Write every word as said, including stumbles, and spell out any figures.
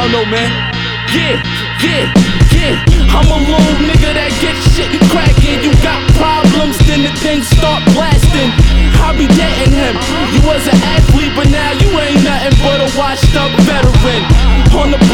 don't know, man. Yeah, yeah, yeah. I'm a little nigga that gets shit crackin'. You got problems, then the things start blasting. I be getting him. You was an athlete, but now you ain't nothing but a washed up veteran. On the